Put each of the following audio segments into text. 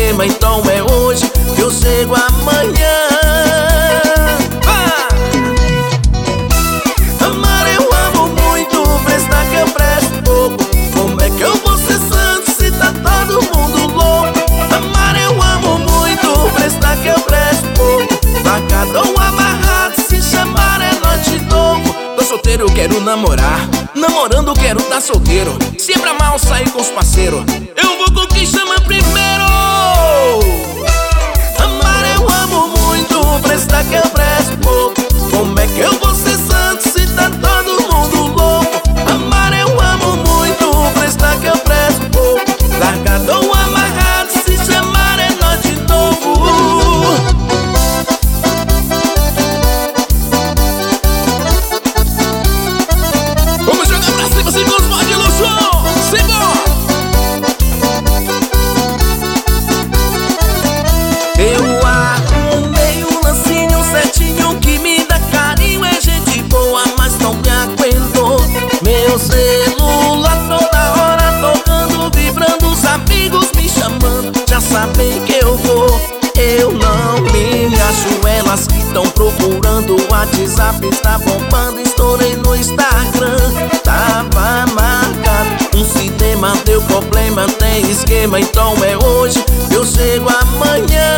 esquema, então é hoje que eu chego amanhã. Amar eu amo muito, prestar que eu presto pouco. Como é que eu vou ser santo se tá todo mundo louco? Amar eu amo muito, prestar que eu presto pouco. Tá cada um amarrado, se chamar é noite de novo. Tô solteiro, eu quero namorar, namorando quero tá solteiro. Se é pra mal sair com os parceiros, eu vou com quem chama primeiro. Amar eu amo muito, prestar que eu presto pouco. Como é que eu vou ser santo se tá todo mundo louco? Amar eu amo muito, prestar que eu presto pouco. Largado ou amarrado, se chamar é noite de novo. Vamos jogar pra cima, segundos, pode luxo! Simbora! Eu arrumei um lancinho certinho que me dá carinho. É gente boa, mas não me aguentou. Meu celular toda hora tocando, vibrando, os amigos me chamando. Já sabem que eu vou, eu não me acho. Elas que estão procurando, o WhatsApp está bombando. Estourei no Instagram, tava marcado um cinema, deu problema, tem esquema, então é hoje, eu chego amanhã.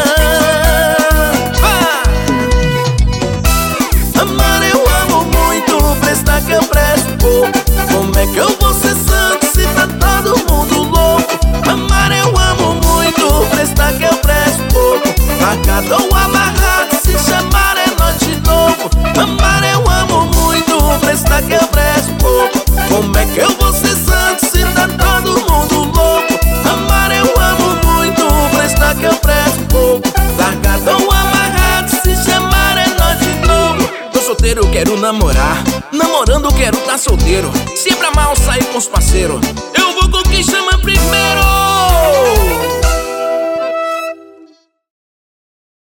Amar eu amo muito, prestar que eu presto pouco. Como é que eu vou ser santo se tá todo mundo louco? Amar eu amo muito, prestar que eu presto pouco. Marcado ou amarrado, se chamar é noite de novo. Amar eu amo muito, prestar que eu presto pouco. Como é que eu vou ser santo se tá todo mundo louco? Amar eu amo muito, prestar que eu presto pouco. Largado ou amarrado, se chamar é noite de novo. Tô solteiro, eu quero namorar, namorando quero tá solteiro. Se é pra mal sair com os parceiros, eu vou com quem chama primeiro.